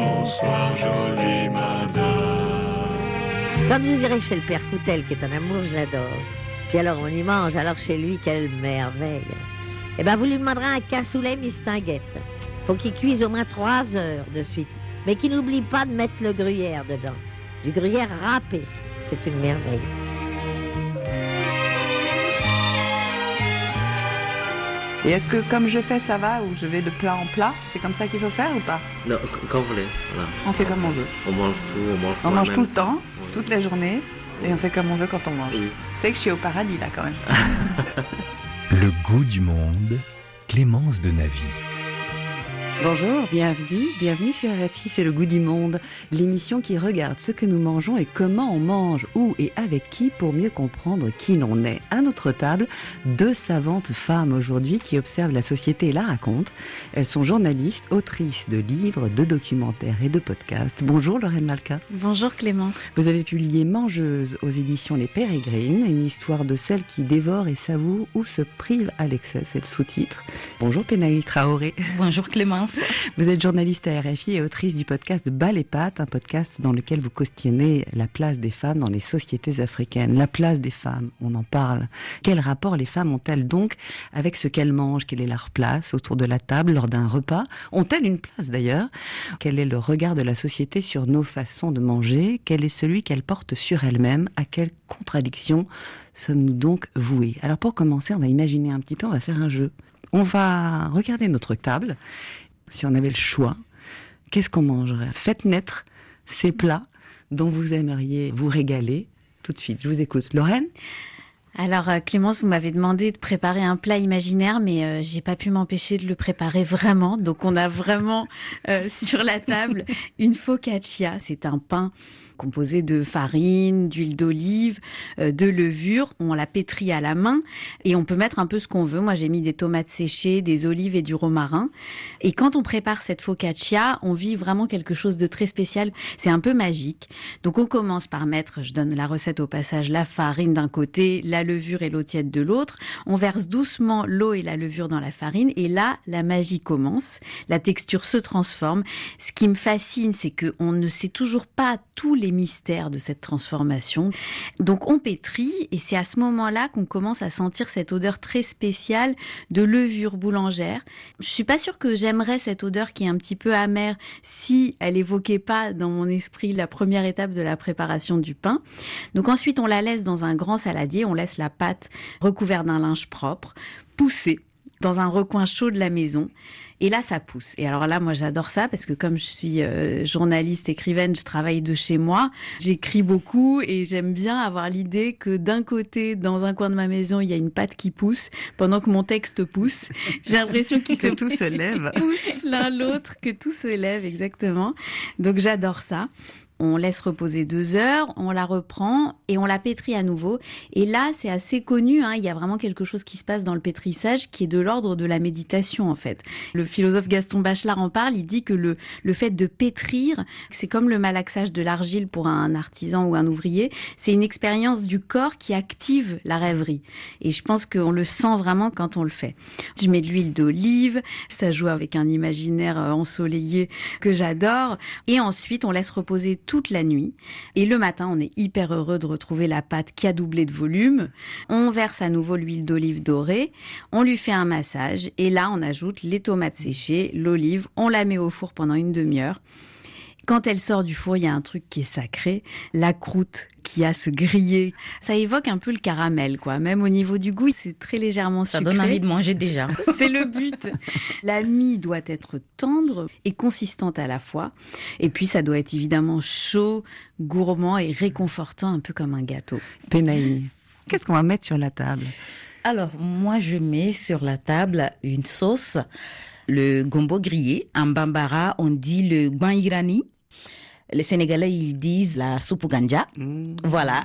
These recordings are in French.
bonsoir, jolie madame. Quand vous irez chez le père Coutel, qui est un amour, je l'adore. Puis alors on y mange, alors chez lui, quelle merveille. Eh ben vous lui demanderez un cassoulet mistinguette. Faut qu'il cuise au moins 3 heures de suite. Mais qu'il n'oublie pas de mettre le gruyère dedans. Du gruyère râpé, c'est une merveille. Et est-ce que comme je fais, ça va, ou je vais de plat en plat? C'est comme ça qu'il faut faire ou pas? Non, quand vous voulez. Voilà. On fait comme on veut. On mange tout, On mange même. tout le temps, Oui. toute la journée, et on fait comme on veut quand on mange. Oui. C'est que je suis au paradis là quand même. Le goût du monde, Clémence de Navy. Bonjour, bienvenue sur RFI, c'est le goût du monde, l'émission qui regarde ce que nous mangeons et comment on mange, où et avec qui pour mieux comprendre qui l'on est. À notre table, 2 savantes femmes aujourd'hui qui observent la société et la racontent. Elles sont journalistes, autrices de livres, de documentaires et de podcasts. Bonjour Lorraine Malka. Bonjour Clémence. Vous avez publié Mangeuse aux éditions Les Pérégrines, une histoire de celle qui dévore et savoure ou se prive à l'excès, c'est le sous-titre. Bonjour Penaï Traoré. Bonjour Clémence. Vous êtes journaliste à RFI et autrice du podcast Bas les pattes, un podcast dans lequel vous questionnez la place des femmes dans les sociétés africaines. La place des femmes, on en parle. Quel rapport les femmes ont-elles donc avec ce qu'elles mangent? Quelle est leur place autour de la table lors d'un repas? Ont-elles une place d'ailleurs? Quel est le regard de la société sur nos façons de manger? Quel est celui qu'elles portent sur elles-mêmes? À quelle contradiction sommes-nous donc voués? Alors pour commencer, on va imaginer un petit peu, on va faire un jeu. On va regarder notre table. Si on avait le choix, qu'est-ce qu'on mangerait? Faites naître ces plats dont vous aimeriez vous régaler tout de suite. Je vous écoute. Lorraine? Alors Clémence, vous m'avez demandé de préparer un plat imaginaire, mais j'ai pas pu m'empêcher de le préparer vraiment. Donc on a vraiment sur la table une focaccia. C'est un pain composé de farine, d'huile d'olive, de levure. On la pétrit à la main et on peut mettre un peu ce qu'on veut. Moi, j'ai mis des tomates séchées, des olives et du romarin. Et quand on prépare cette focaccia, on vit vraiment quelque chose de très spécial. C'est un peu magique. Donc, on commence par mettre, je donne la recette au passage, la farine d'un côté, la levure et l'eau tiède de l'autre. On verse doucement l'eau et la levure dans la farine et là, la magie commence. La texture se transforme. Ce qui me fascine, c'est qu'on ne sait toujours pas tous les mystères de cette transformation. Donc on pétrit et c'est à ce moment-là qu'on commence à sentir cette odeur très spéciale de levure boulangère. Je suis pas sûre que j'aimerais cette odeur qui est un petit peu amère si elle évoquait pas dans mon esprit la première étape de la préparation du pain. Donc ensuite on la laisse dans un grand saladier, on laisse la pâte recouverte d'un linge propre, pousser dans un recoin chaud de la maison. Et là, ça pousse. Et alors là, moi, j'adore ça parce que comme je suis journaliste, écrivaine, je travaille de chez moi. J'écris beaucoup et j'aime bien avoir l'idée que d'un côté, dans un coin de ma maison, il y a une pâte qui pousse pendant que mon texte pousse. J'ai l'impression Que tout se lève. poussent l'un l'autre, que tout se lève, exactement. Donc j'adore ça. On laisse reposer 2 heures, on la reprend et on la pétrit à nouveau. Et là, c'est assez connu, il y a vraiment quelque chose qui se passe dans le pétrissage qui est de l'ordre de la méditation, en fait. Le philosophe Gaston Bachelard en parle, il dit que le fait de pétrir, c'est comme le malaxage de l'argile pour un artisan ou un ouvrier. C'est une expérience du corps qui active la rêverie. Et je pense qu'on le sent vraiment quand on le fait. Je mets de l'huile d'olive, ça joue avec un imaginaire ensoleillé que j'adore. Et ensuite, on laisse reposer toute la nuit. Et le matin, on est hyper heureux de retrouver la pâte qui a doublé de volume. On verse à nouveau l'huile d'olive dorée. On lui fait un massage. Et là, on ajoute les tomates séchées, l'olive. On la met au four pendant une demi-heure. Quand elle sort du four, il y a un truc qui est sacré, la croûte qui a se griller. Ça évoque un peu le caramel, quoi. Même au niveau du goût, c'est très légèrement sucré. Ça donne envie de manger déjà. C'est le but. La mie doit être tendre et consistante à la fois. Et puis, ça doit être évidemment chaud, gourmand et réconfortant, un peu comme un gâteau. Penaï, qu'est-ce qu'on va mettre sur la table? Alors, moi, je mets sur la table une sauce, le gombo grillé. En bambara, on dit le gban irani. Les Sénégalais, ils disent la soupe au ganja. Voilà.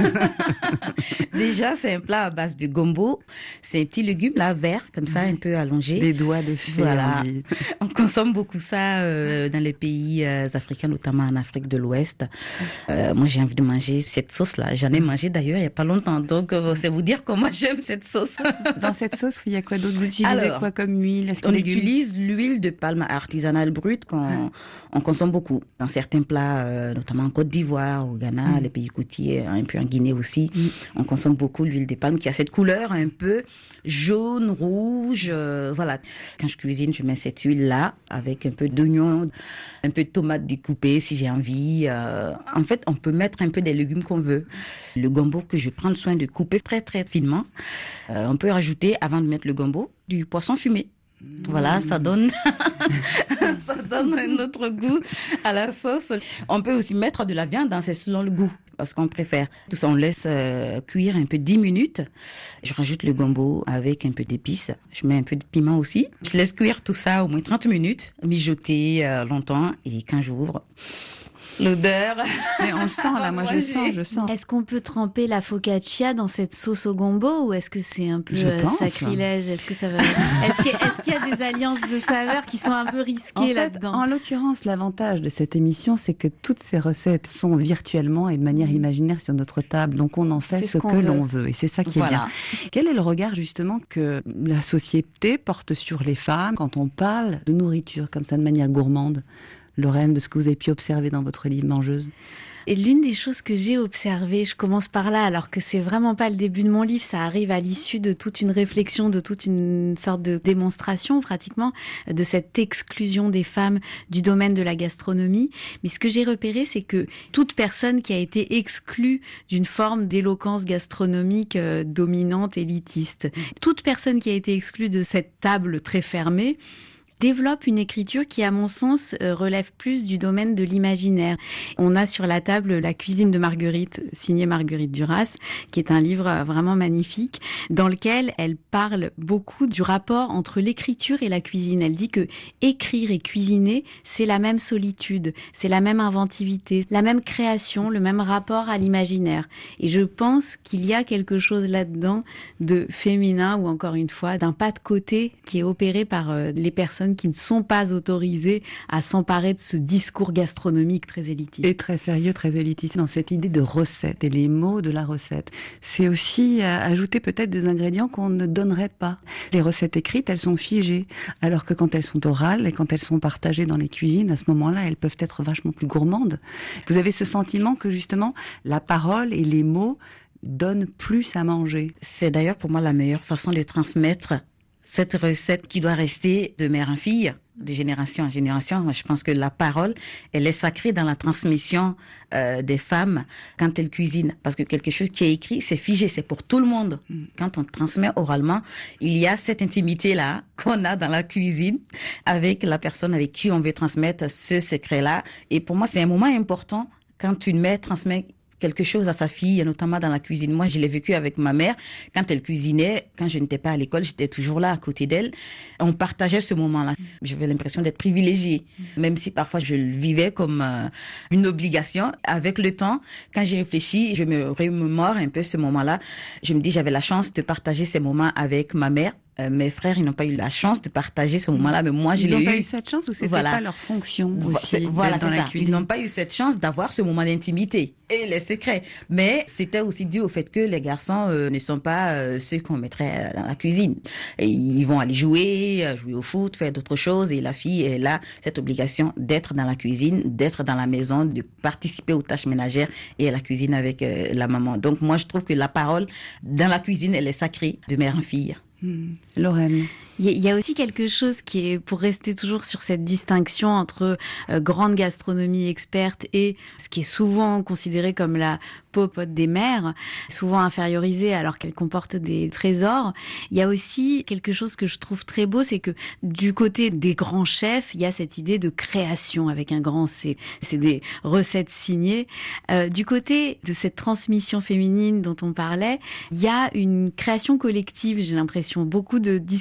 Déjà, c'est un plat à base de gombo. C'est un petit légume là, vert, comme ça, un peu allongé. Des doigts de fée. Voilà. On consomme beaucoup ça dans les pays africains, notamment en Afrique de l'Ouest. Moi, j'ai envie de manger cette sauce-là. J'en ai mangé d'ailleurs il n'y a pas longtemps. Donc, c'est vous dire comment j'aime cette sauce. Dans cette sauce, il y a quoi d'autre? Vous utilisez quoi comme huile? On utilise l'huile de palme artisanale brute qu'on consomme beaucoup dans certains plats, notamment en Côte d'Ivoire, au Ghana, les pays côtiers, un peu en Guinée aussi. On consomme beaucoup l'huile de palme qui a cette couleur un peu jaune, rouge, voilà. Quand je cuisine, je mets cette huile-là avec un peu d'oignon, un peu de tomate découpée si j'ai envie. En fait, on peut mettre un peu des légumes qu'on veut. Le gombo que je prends le soin de couper très très finement. On peut rajouter, avant de mettre le gombo, du poisson fumé. Voilà, ça donne un autre goût à la sauce. On peut aussi mettre de la viande, c'est selon le goût, parce qu'on préfère. Tout ça, on laisse cuire un peu 10 minutes. Je rajoute le gombo avec un peu d'épices. Je mets un peu de piment aussi. Je laisse cuire tout ça au moins 30 minutes, mijoter longtemps. Et quand j'ouvre, l'odeur. Mais on le sent là, moi je sens. Est-ce qu'on peut tremper la focaccia dans cette sauce au gombo ou est-ce que c'est un peu sacrilège? Est-ce que ça va Est-ce qu'il y a des alliances de saveurs qui sont un peu risquées là-dedans? En l'occurrence, l'avantage de cette émission, c'est que toutes ces recettes sont virtuellement et de manière imaginaire sur notre table. Donc on en fait ce que l'on veut et c'est ça qui est bien. Quel est le regard justement que la société porte sur les femmes quand on parle de nourriture comme ça de manière gourmande? Lorraine, de ce que vous avez pu observer dans votre livre Mangeuse? Et l'une des choses que j'ai observées, je commence par là, alors que c'est vraiment pas le début de mon livre, ça arrive à l'issue de toute une réflexion, de toute une sorte de démonstration pratiquement, de cette exclusion des femmes du domaine de la gastronomie. Mais ce que j'ai repéré, c'est que toute personne qui a été exclue d'une forme d'éloquence gastronomique dominante, élitiste, toute personne qui a été exclue de cette table très fermée, développe une écriture qui, à mon sens, relève plus du domaine de l'imaginaire. On a sur la table La cuisine de Marguerite, signé Marguerite Duras, qui est un livre vraiment magnifique, dans lequel elle parle beaucoup du rapport entre l'écriture et la cuisine. Elle dit que écrire et cuisiner, c'est la même solitude, c'est la même inventivité, la même création, le même rapport à l'imaginaire. Et je pense qu'il y a quelque chose là-dedans de féminin, ou encore une fois, d'un pas de côté qui est opéré par les personnes qui ne sont pas autorisées à s'emparer de ce discours gastronomique très élitiste. Et très sérieux, très élitiste, dans cette idée de recette et les mots de la recette. C'est aussi ajouter peut-être des ingrédients qu'on ne donnerait pas. Les recettes écrites, elles sont figées, alors que quand elles sont orales et quand elles sont partagées dans les cuisines, à ce moment-là, elles peuvent être vachement plus gourmandes. Vous avez ce sentiment que justement, la parole et les mots donnent plus à manger. C'est d'ailleurs pour moi la meilleure façon de transmettre cette recette qui doit rester de mère en fille, de génération en génération. Moi, je pense que la parole, elle est sacrée dans la transmission des femmes quand elles cuisinent. Parce que quelque chose qui est écrit, c'est figé, c'est pour tout le monde. Quand on transmet oralement, il y a cette intimité-là qu'on a dans la cuisine avec la personne avec qui on veut transmettre ce secret-là. Et pour moi, c'est un moment important quand une mère transmet quelque chose à sa fille, notamment dans la cuisine. Moi, je l'ai vécu avec ma mère. Quand elle cuisinait, quand je n'étais pas à l'école, j'étais toujours là à côté d'elle. On partageait ce moment-là. J'avais l'impression d'être privilégiée, même si parfois je le vivais comme une obligation. Avec le temps, quand j'ai réfléchi, je me remémore un peu ce moment-là. Je me dis, j'avais la chance de partager ces moments avec ma mère. Mes frères, ils n'ont pas eu la chance de partager ce moment-là, mais moi, je l'ai eu. Ils n'ont pas eu cette chance ou c'était pas leur fonction aussi voilà, dans la cuisine. Ils n'ont pas eu cette chance d'avoir ce moment d'intimité et les secrets. Mais c'était aussi dû au fait que les garçons ne sont pas ceux qu'on mettrait dans la cuisine. Et ils vont aller jouer au foot, faire d'autres choses. Et la fille, elle a cette obligation d'être dans la cuisine, d'être dans la maison, de participer aux tâches ménagères et à la cuisine avec la maman. Donc moi, je trouve que la parole dans la cuisine, elle est sacrée de mère en fille. Lorraine. Il y a aussi quelque chose qui est, pour rester toujours sur cette distinction entre grande gastronomie experte et ce qui est souvent considéré comme la popote des mères, souvent infériorisée alors qu'elle comporte des trésors. Il y a aussi quelque chose que je trouve très beau, c'est que du côté des grands chefs, il y a cette idée de création avec un grand C. C'est des recettes signées. Du côté de cette transmission féminine dont on parlait, il y a une création collective, j'ai l'impression, beaucoup de discussions,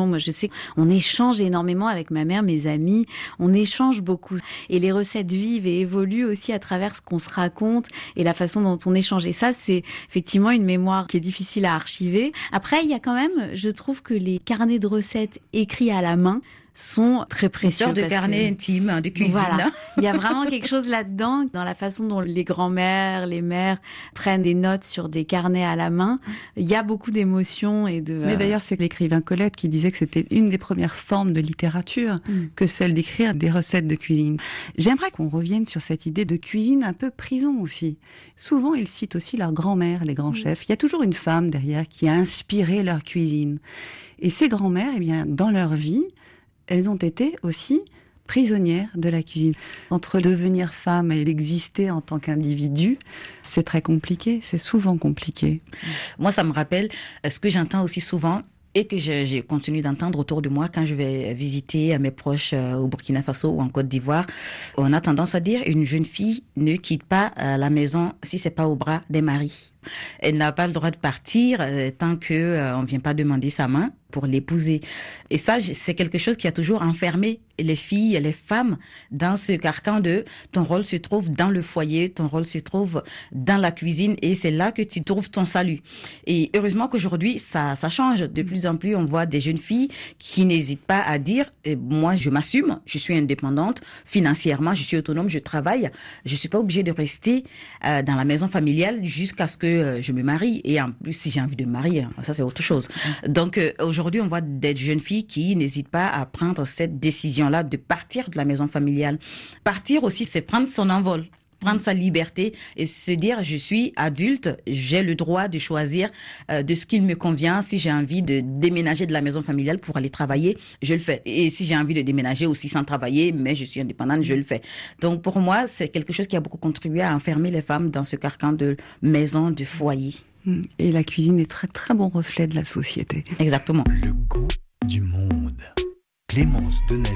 discussions. Moi, je sais qu'on échange énormément avec ma mère, mes amis. On échange beaucoup. Et les recettes vivent et évoluent aussi à travers ce qu'on se raconte et la façon dont on échange. Et ça, c'est effectivement une mémoire qui est difficile à archiver. Après, il y a quand même, je trouve que les carnets de recettes écrits à la main sont très précieux. Une sorte de carnet intime de cuisine. Voilà. Il y a vraiment quelque chose là-dedans, dans la façon dont les grands-mères, les mères prennent des notes sur des carnets à la main. Il y a beaucoup d'émotions et de... Mais d'ailleurs, c'est l'écrivain Colette qui disait que c'était une des premières formes de littérature que celle d'écrire des recettes de cuisine. J'aimerais qu'on revienne sur cette idée de cuisine un peu prison aussi. Souvent, ils citent aussi leur grand-mère, les grands chefs. Il y a toujours une femme derrière qui a inspiré leur cuisine. Et ces grands-mères, eh bien, dans leur vie, elles ont été aussi prisonnières de la cuisine. Entre devenir femme et exister en tant qu'individu, c'est très compliqué, c'est souvent compliqué. Moi, ça me rappelle ce que j'entends aussi souvent et que je continue d'entendre autour de moi quand je vais visiter mes proches au Burkina Faso ou en Côte d'Ivoire. On a tendance à dire une jeune fille ne quitte pas la maison si c'est pas au bras des maris. Elle n'a pas le droit de partir tant que on vient pas demander sa main pour l'épouser. Et ça, c'est quelque chose qui a toujours enfermé les filles et les femmes dans ce carcan de ton rôle se trouve dans le foyer, ton rôle se trouve dans la cuisine et c'est là que tu trouves ton salut. Et heureusement qu'aujourd'hui, ça change. De plus en plus, on voit des jeunes filles qui n'hésitent pas à dire moi, je m'assume, je suis indépendante, financièrement, je suis autonome, je travaille. Je suis pas obligée de rester dans la maison familiale jusqu'à ce que je me marie. Et en plus, si j'ai envie de me marier, ça c'est autre chose. Donc aujourd'hui, on voit des jeunes filles qui n'hésitent pas à prendre cette décision-là de partir de la maison familiale. Partir aussi, c'est prendre son envol, prendre sa liberté et se dire je suis adulte, j'ai le droit de choisir de ce qu'il me convient. Si j'ai envie de déménager de la maison familiale pour aller travailler, je le fais. Et si j'ai envie de déménager aussi sans travailler, mais je suis indépendante, je le fais. Donc pour moi, c'est quelque chose qui a beaucoup contribué à enfermer les femmes dans ce carcan de maison, de foyer. Et la cuisine est très très bon reflet de la société. Exactement. Le goût du monde. Clémence Donavy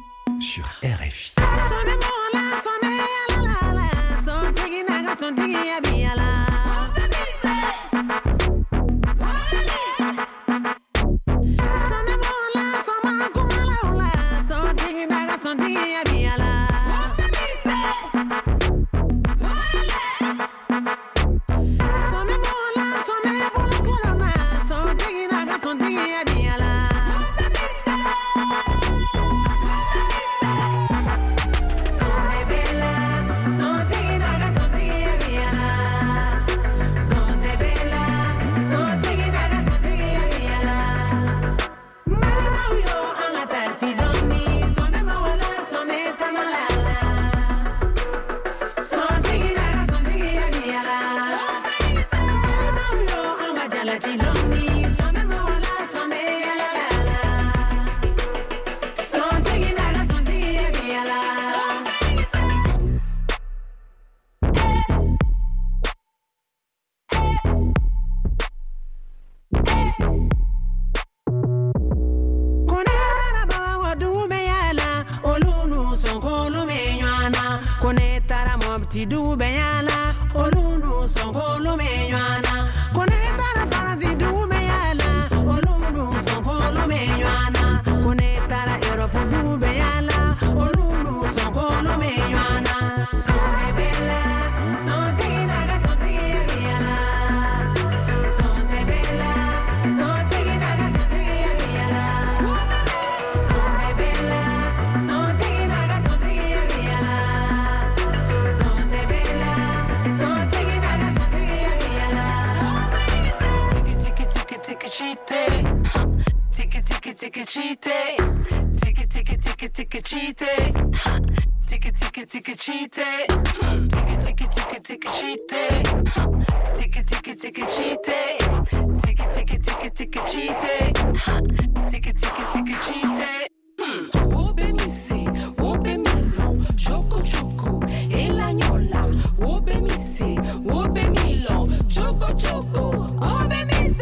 sur RFI.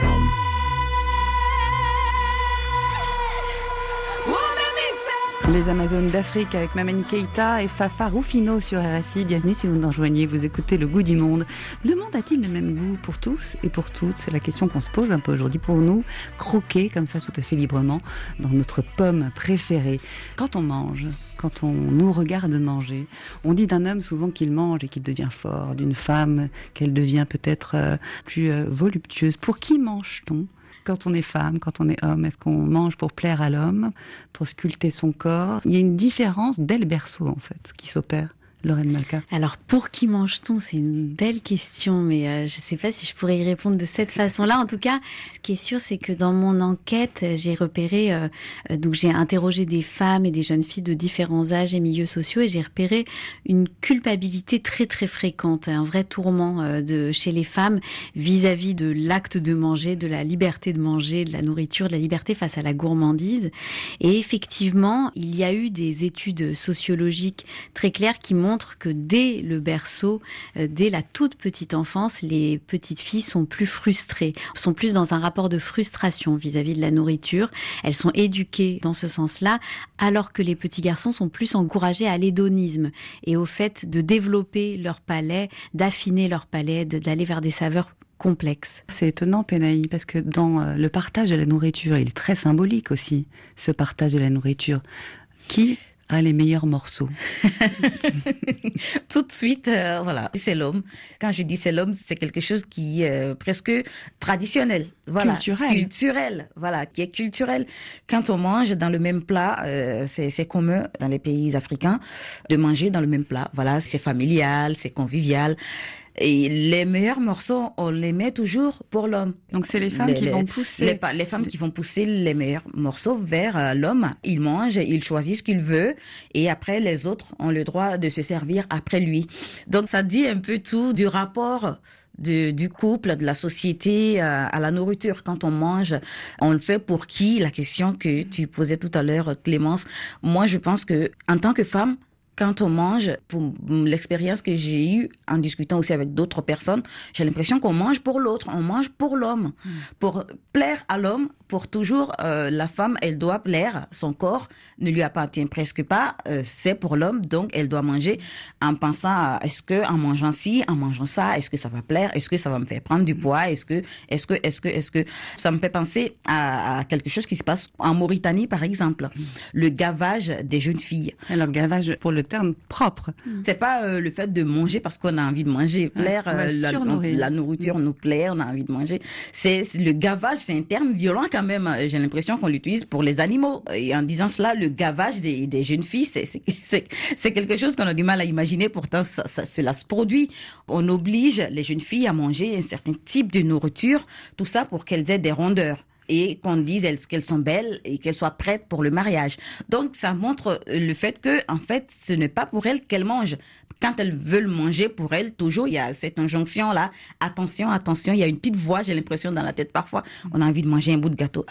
Les Amazones d'Afrique avec Mamani Keïta et Fafa Rufino sur RFI. Bienvenue si vous nous rejoignez, vous écoutez Le Goût du Monde. Le monde a-t-il le même goût pour tous et pour toutes? C'est la question qu'on se pose un peu aujourd'hui pour nous. Croquer comme ça tout à fait librement dans notre pomme préférée. Quand on mange, quand on nous regarde manger, on dit d'un homme souvent qu'il mange et qu'il devient fort, d'une femme qu'elle devient peut-être plus voluptueuse. Pour qui mange-t-on? Quand on est femme, quand on est homme, est-ce qu'on mange pour plaire à l'homme, pour sculpter son corps? Il y a une différence dès le berceau, en fait, qui s'opère. Lorraine Malka. Alors, pour qui mange-t-on? C'est une belle question, mais je ne sais pas si je pourrais y répondre de cette façon-là. En tout cas, ce qui est sûr, c'est que dans mon enquête, j'ai repéré, donc j'ai interrogé des femmes et des jeunes filles de différents âges et milieux sociaux, et j'ai repéré une culpabilité très très fréquente, un vrai tourment chez les femmes vis-à-vis de l'acte de manger, de la liberté de manger, de la nourriture, de la liberté face à la gourmandise. Et effectivement, il y a eu des études sociologiques très claires qui montrent que dès le berceau, dès la toute petite enfance, les petites filles sont plus frustrées, sont plus dans un rapport de frustration vis-à-vis de la nourriture. Elles sont éduquées dans ce sens-là, alors que les petits garçons sont plus encouragés à l'hédonisme et au fait de développer leur palais, d'affiner leur palais, d'aller vers des saveurs complexes. C'est étonnant, Pénaï, parce que dans le partage de la nourriture, il est très symbolique aussi, ce partage de la nourriture. Qui a les meilleurs morceaux? Tout de suite, voilà, c'est l'homme. Quand je dis c'est l'homme, c'est quelque chose qui est presque traditionnel, voilà, culturel, voilà, qui est culturel. Quand on mange dans le même plat, c'est commun dans les pays africains de manger dans le même plat. Voilà, c'est familial, c'est convivial. Et les meilleurs morceaux, on les met toujours pour l'homme. Donc c'est les femmes qui vont pousser... Les femmes qui vont pousser les meilleurs morceaux vers l'homme. Il mange, il choisit ce qu'il veut. Et après, les autres ont le droit de se servir après lui. Donc ça dit un peu tout du rapport du couple, de la société à la nourriture. Quand on mange, on le fait pour qui? La question que tu posais tout à l'heure, Clémence. Moi, je pense que en tant que femme, quand on mange, pour l'expérience que j'ai eue en discutant aussi avec d'autres personnes, j'ai l'impression qu'on mange pour l'autre, on mange pour l'homme, pour plaire à l'homme, pour toujours la femme, elle doit plaire, son corps ne lui appartient presque pas, c'est pour l'homme, donc elle doit manger en pensant à est-ce que en mangeant ci, en mangeant ça, est-ce que ça va plaire, est-ce que ça va me faire prendre du poids, est-ce que ça me fait penser à quelque chose qui se passe en Mauritanie par exemple, le gavage des jeunes filles. Alors gavage pour le terme propre. C'est pas le fait de manger parce qu'on a envie de manger, plaire, la nourriture nous plaît, on a envie de manger. C'est le gavage, c'est un terme violent quand même. J'ai l'impression qu'on l'utilise pour les animaux. Et en disant cela, le gavage des jeunes filles, c'est quelque chose qu'on a du mal à imaginer. Pourtant, cela se produit. On oblige les jeunes filles à manger un certain type de nourriture, tout ça pour qu'elles aient des rondeurs. Et qu'on dise qu'elles sont belles et qu'elles soient prêtes pour le mariage. Donc, ça montre le fait que, en fait, ce n'est pas pour elles qu'elles mangent. Quand elles veulent manger pour elles, toujours, il y a cette injonction-là. Attention, attention, il y a une petite voix, j'ai l'impression, dans la tête. Parfois, on a envie de manger un bout de gâteau.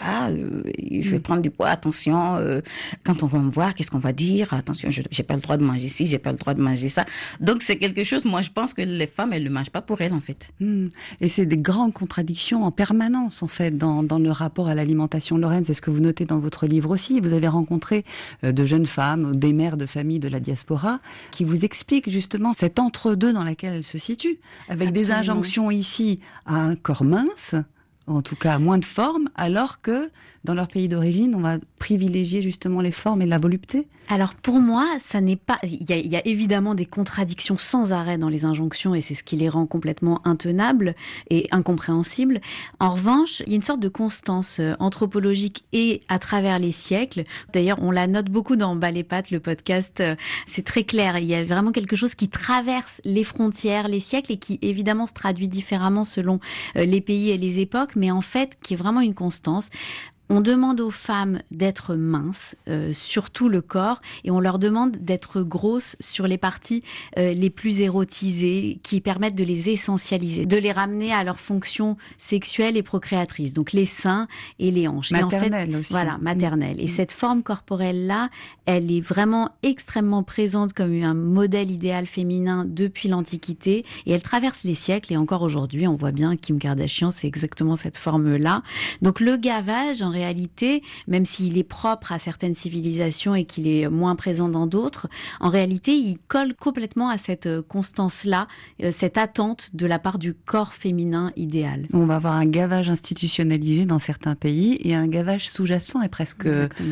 Je vais prendre du poids. Attention, quand on va me voir, qu'est-ce qu'on va dire? Attention, j'ai pas le droit de manger ci, j'ai pas le droit de manger ça. Donc, c'est quelque chose, moi, je pense que les femmes, elles ne mangent pas pour elles, en fait. Et c'est des grandes contradictions en permanence, en fait, dans le rapport à l'alimentation. Lorraine, c'est ce que vous notez dans votre livre aussi. Vous avez rencontré de jeunes femmes, des mères de famille de la diaspora, qui vous expliquent justement cet entre-deux dans lequel elles se situent, avec Absolument. Des injonctions ici à un corps mince, en tout cas moins de forme, alors que dans leur pays d'origine, on va privilégier justement les formes et la volupté. Alors pour moi, ça n'est pas. Il y a évidemment des contradictions sans arrêt dans les injonctions et c'est ce qui les rend complètement intenables et incompréhensibles. En revanche, il y a une sorte de constance anthropologique et à travers les siècles. D'ailleurs, on la note beaucoup dans Bas les pattes, le podcast. C'est très clair. Il y a vraiment quelque chose qui traverse les frontières, les siècles et qui évidemment se traduit différemment selon les pays et les époques, mais en fait, qui est vraiment une constance. On demande aux femmes d'être minces, sur tout le corps, et on leur demande d'être grosses sur les parties les plus érotisées, qui permettent de les essentialiser, de les ramener à leur fonction sexuelle et procréatrice. Donc les seins et les hanches. Maternelle et en fait, aussi. Voilà, maternelle. Et cette forme corporelle-là, elle est vraiment extrêmement présente comme un modèle idéal féminin depuis l'Antiquité, et elle traverse les siècles, et encore aujourd'hui, on voit bien Kim Kardashian, c'est exactement cette forme-là. Donc le gavage, en réalité, réalité, même s'il est propre à certaines civilisations et qu'il est moins présent dans d'autres, en réalité, il colle complètement à cette constance-là, cette attente de la part du corps féminin idéal. On va avoir un gavage institutionnalisé dans certains pays et un gavage sous-jacent et presque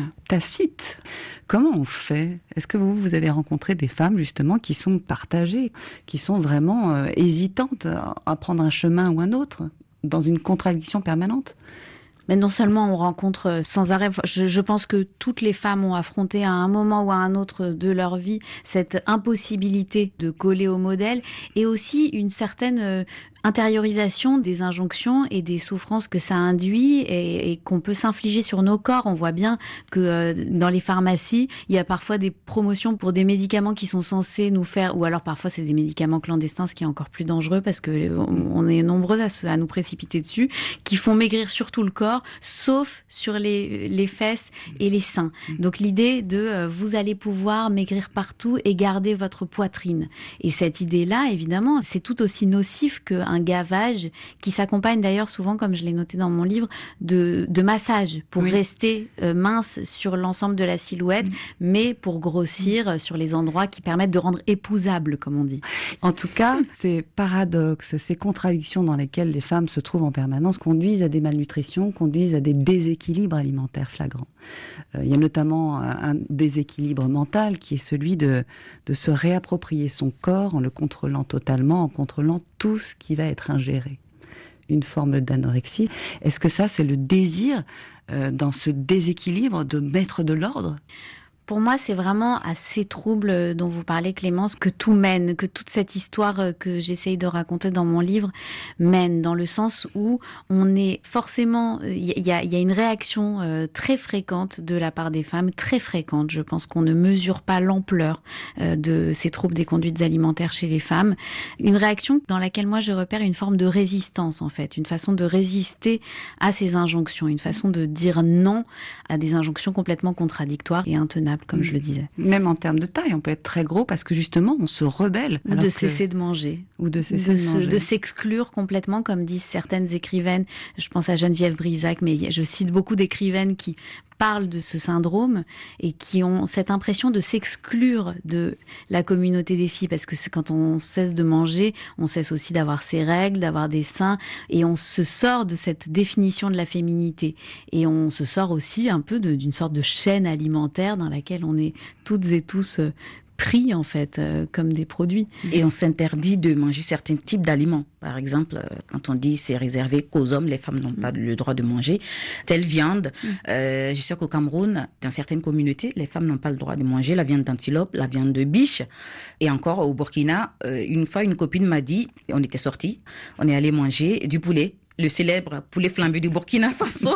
tacite. Comment on fait ? Est-ce que vous avez rencontré des femmes justement qui sont partagées, qui sont vraiment hésitantes à prendre un chemin ou un autre, dans une contradiction permanente ? Mais non seulement on rencontre sans arrêt, je pense que toutes les femmes ont affronté à un moment ou à un autre de leur vie cette impossibilité de coller au modèle et aussi une certaine intériorisation des injonctions et des souffrances que ça induit et qu'on peut s'infliger sur nos corps. On voit bien que dans les pharmacies, il y a parfois des promotions pour des médicaments qui sont censés nous faire, ou alors parfois c'est des médicaments clandestins, ce qui est encore plus dangereux parce que on est nombreux à nous précipiter dessus, qui font maigrir sur tout le corps, sauf sur les fesses et les seins. Donc l'idée de vous allez pouvoir maigrir partout et garder votre poitrine. Et cette idée-là, évidemment, c'est tout aussi nocif qu'un gavage qui s'accompagne d'ailleurs souvent, comme je l'ai noté dans mon livre, de massage pour rester mince sur l'ensemble de la silhouette, mais pour grossir sur les endroits qui permettent de rendre épousable, comme on dit. En tout cas, ces paradoxes, ces contradictions dans lesquelles les femmes se trouvent en permanence conduisent à des malnutritions, conduisent à des déséquilibres alimentaires flagrants. Il y a notamment un déséquilibre mental qui est celui de se réapproprier son corps en le contrôlant totalement, en contrôlant tout ce qui va être ingéré. Une forme d'anorexie. Est-ce que ça, c'est le désir dans ce déséquilibre de mettre de l'ordre ? Pour moi, c'est vraiment à ces troubles dont vous parlez, Clémence, que tout mène, que toute cette histoire que j'essaye de raconter dans mon livre mène, dans le sens où on est forcément... Il y a une réaction très fréquente de la part des femmes, très fréquente. Je pense qu'on ne mesure pas l'ampleur de ces troubles des conduites alimentaires chez les femmes. Une réaction dans laquelle moi je repère une forme de résistance, en fait, une façon de résister à ces injonctions, une façon de dire non à des injonctions complètement contradictoires et intenables, comme je le disais. Même en termes de taille, on peut être très gros parce que justement, on se rebelle. Ou de cesser de manger. Ou de cesser de manger. De s'exclure complètement, comme disent certaines écrivaines. Je pense à Geneviève Brisac, mais je cite beaucoup d'écrivaines qui parlent de ce syndrome et qui ont cette impression de s'exclure de la communauté des filles, parce que c'est quand on cesse de manger, on cesse aussi d'avoir ses règles, d'avoir des seins, et on se sort de cette définition de la féminité. Et on se sort aussi un peu d'une sorte de chaîne alimentaire dans laquelle on est toutes et tous pris, en fait, comme des produits. Et on s'interdit de manger certains types d'aliments. Par exemple, quand on dit c'est réservé qu'aux hommes, les femmes n'ont pas le droit de manger telle viande. Je sais qu'au Cameroun, dans certaines communautés, les femmes n'ont pas le droit de manger la viande d'antilope, la viande de biche. Et encore au Burkina, une fois, une copine m'a dit, on était sortis, on est allé manger du poulet. Le célèbre poulet flambé du Burkina Faso.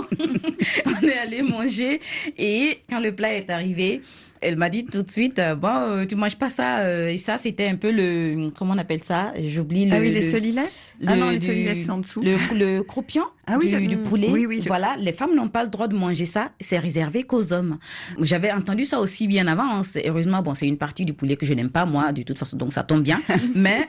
On est allé manger et quand le plat est arrivé, elle m'a dit tout de suite, tu manges pas ça. Et ça, c'était un peu comment on appelle ça ? J'oublie le... Ah oui, les solilès ? Non, les solilès, c'est en dessous. Le croupion du poulet. Oui, voilà, les femmes n'ont pas le droit de manger ça. C'est réservé qu'aux hommes. J'avais entendu ça aussi bien avant. Heureusement, c'est une partie du poulet que je n'aime pas, moi, de toute façon, donc ça tombe bien. Mais...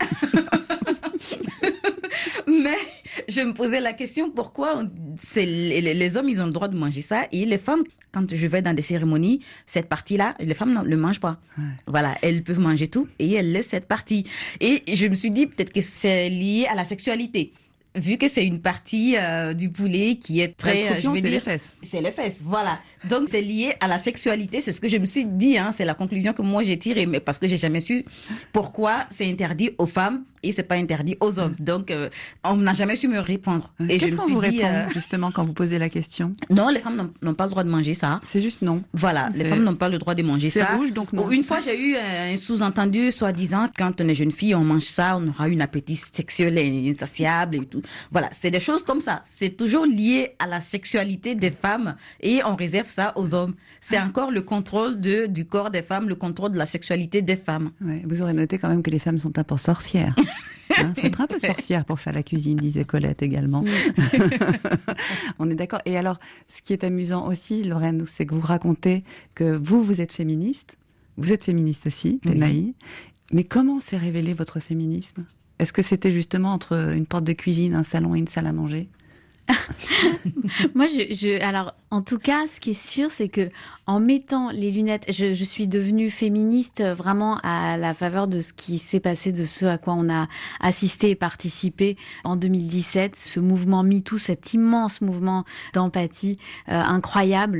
Mais je me posais la question, pourquoi les hommes, ils ont le droit de manger ça et les femmes, quand je vais dans des cérémonies, cette partie-là, les femmes ne le mangent pas. Ouais. Voilà, elles peuvent manger tout et elles laissent cette partie. Et je me suis dit peut-être que c'est lié à la sexualité. Vu que c'est une partie du poulet qui est très, je vais dire, les fesses. C'est les fesses, voilà. Donc c'est lié à la sexualité, c'est ce que je me suis dit. C'est la conclusion que moi j'ai tirée, mais parce que j'ai jamais su pourquoi c'est interdit aux femmes et c'est pas interdit aux hommes. Donc on n'a jamais su me répondre. Et qu'est-ce qu'on vous répond justement quand vous posez la question ? Non, les femmes n'ont pas le droit de manger ça. C'est juste non. Voilà, les femmes n'ont pas le droit de manger ça. C'est rouge, donc non. Une fois j'ai eu un sous-entendu, soi-disant, quand on est jeune fille, on mange ça, on aura une appétit sexuel insatiable et tout. Voilà, c'est des choses comme ça. C'est toujours lié à la sexualité des femmes et on réserve ça aux hommes. C'est encore le contrôle du corps des femmes, le contrôle de la sexualité des femmes. Ouais, vous aurez noté quand même que les femmes sont un peu sorcières. Faut être un peu sorcière pour faire la cuisine, disait Colette également. On est d'accord. Et alors, ce qui est amusant aussi, Lorraine, c'est que vous racontez que vous êtes féministe. Vous êtes féministe aussi, Pénaï. Mais comment s'est révélé votre féminisme ? Est-ce que c'était justement entre une porte de cuisine, un salon et une salle à manger ? Moi, alors, en tout cas, ce qui est sûr, c'est que en mettant les lunettes, je suis devenue féministe vraiment à la faveur de ce qui s'est passé, de ce à quoi on a assisté et participé en 2017. Ce mouvement MeToo, cet immense mouvement d'empathie incroyable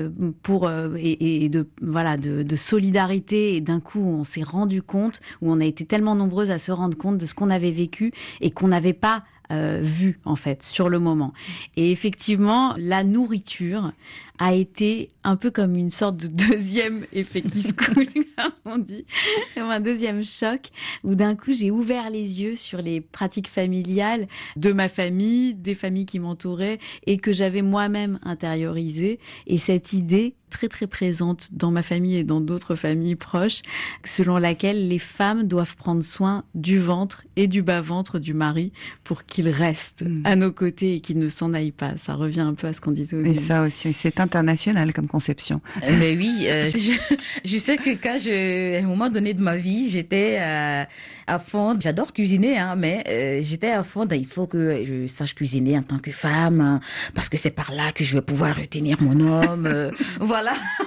et de solidarité. Et d'un coup, on s'est rendu compte, où on a été tellement nombreuses à se rendre compte de ce qu'on avait vécu et qu'on n'avait pas vu en fait sur le moment. Et effectivement, la nourriture a été un peu comme une sorte de deuxième effet qui se coule, comme on dit, un deuxième choc, où d'un coup j'ai ouvert les yeux sur les pratiques familiales de ma famille, des familles qui m'entouraient et que j'avais moi-même intériorisées. Et cette idée très très présente dans ma famille et dans d'autres familles proches, selon laquelle les femmes doivent prendre soin du ventre et du bas-ventre du mari pour qu'il reste à nos côtés et qu'il ne s'en aille pas. Ça revient un peu à ce qu'on disait au début. Et ça aussi, c'est international comme conception. Mais oui, je sais que à un moment donné de ma vie, j'étais à fond. J'adore cuisiner, mais j'étais à fond. Il faut que je sache cuisiner en tant que femme, parce que c'est par là que je vais pouvoir retenir mon homme. Voilà.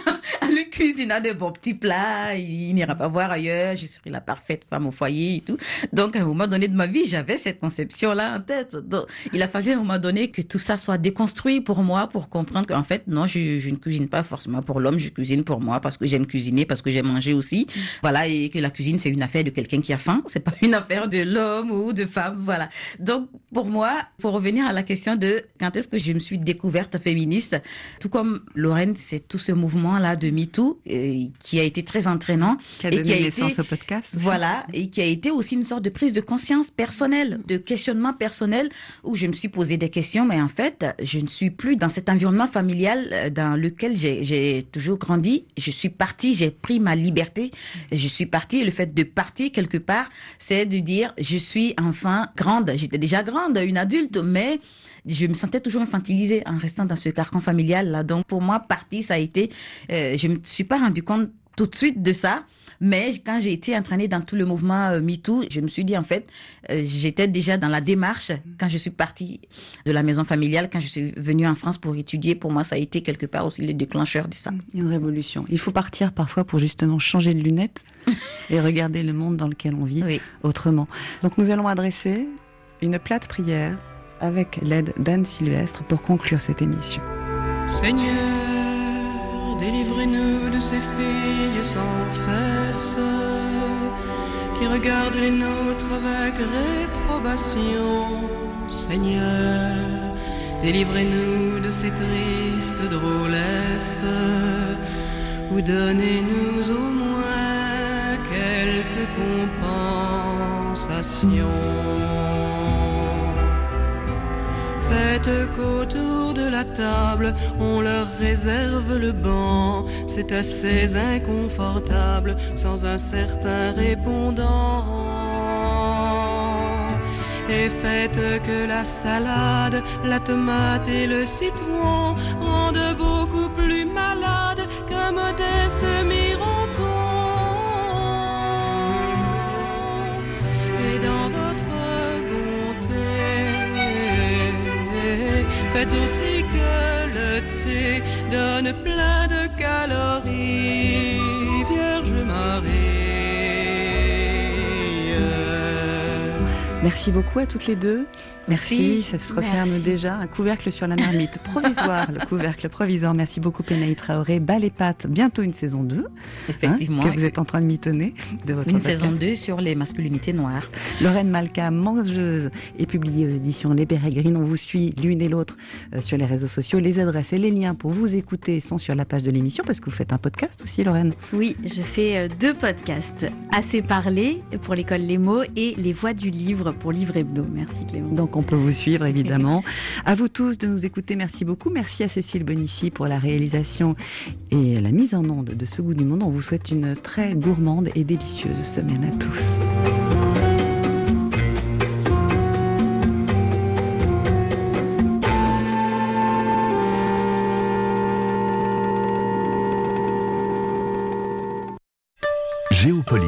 Le cuisiner de bons petits plats, il n'ira pas voir ailleurs. Je serai la parfaite femme au foyer et tout. Donc, à un moment donné de ma vie, j'avais cette conception-là en tête. Donc, il a fallu à un moment donné que tout ça soit déconstruit pour moi, pour comprendre qu'en fait, non, je ne cuisine pas forcément pour l'homme, je cuisine pour moi parce que j'aime cuisiner, parce que j'aime manger aussi. Voilà, et que la cuisine, c'est une affaire de quelqu'un qui a faim, c'est pas une affaire de l'homme ou de femme, voilà. Donc, pour moi, pour revenir à la question de quand est-ce que je me suis découverte féministe, tout comme Lorraine, c'est tout ce mouvement-là de MeToo qui a été très entraînant. Qui a donné naissance au podcast aussi. Voilà, et qui a été aussi une sorte de prise de conscience personnelle, de questionnement personnel, où je me suis posé des questions, mais en fait, je ne suis plus dans cet environnement familial dans lequel j'ai toujours grandi. Je suis partie, j'ai pris ma liberté, je suis partie, et le fait de partir quelque part, c'est de dire, je suis enfin grande. J'étais déjà grande, une adulte, mais je me sentais toujours infantilisée en restant dans ce carcan familial là. Donc pour moi, partir, ça a été, je me suis pas rendu compte tout de suite de ça. Mais quand j'ai été entraînée dans tout le mouvement MeToo, je me suis dit en fait, j'étais déjà dans la démarche quand je suis partie de la maison familiale, quand je suis venue en France pour étudier. Pour moi, ça a été quelque part aussi le déclencheur de ça. Une révolution. Il faut partir parfois pour justement changer de lunettes et regarder le monde dans lequel on vit autrement. Donc nous allons adresser une plate prière avec l'aide d'Anne Sylvestre pour conclure cette émission. Seigneur, délivrez-nous de ces filles sans fesses qui regardent les nôtres avec réprobation. Seigneur, délivrez-nous de ces tristes drôlesses ou donnez-nous au moins quelques compensations. Faites qu'autour de la table, on leur réserve le banc. C'est assez inconfortable sans un certain répondant. Et faites que la salade, la tomate et le citron rendent beaucoup plus malade qu'un modeste mironton. Et dans votre faites aussi que le thé donne plein de calories, Vierge Marie. Merci beaucoup à toutes les deux. Merci. Ça se referme déjà. Un couvercle sur la marmite provisoire. Le couvercle provisoire. Merci beaucoup Pénaï Traoré. Bal et Pâtes, bientôt une saison 2. Effectivement. Que vous êtes en train de mitonner de votre Une podcast. saison 2 sur les masculinités noires. Lorraine Malka, mangeuse, est publiée aux éditions Les Pérégrines. On vous suit l'une et l'autre sur les réseaux sociaux. Les adresses et les liens pour vous écouter sont sur la page de l'émission parce que vous faites un podcast aussi, Lorraine. Oui, je fais 2 podcasts. Assez parlé pour l'école Les Mots et Les Voix du Livre pour Livre Hebdo. Merci Clément. Donc on peut vous suivre évidemment. À vous tous de nous écouter, merci beaucoup. Merci à Cécile Bonissi pour la réalisation et la mise en onde de Ce Goût du Monde. On vous souhaite une très gourmande et délicieuse semaine à tous.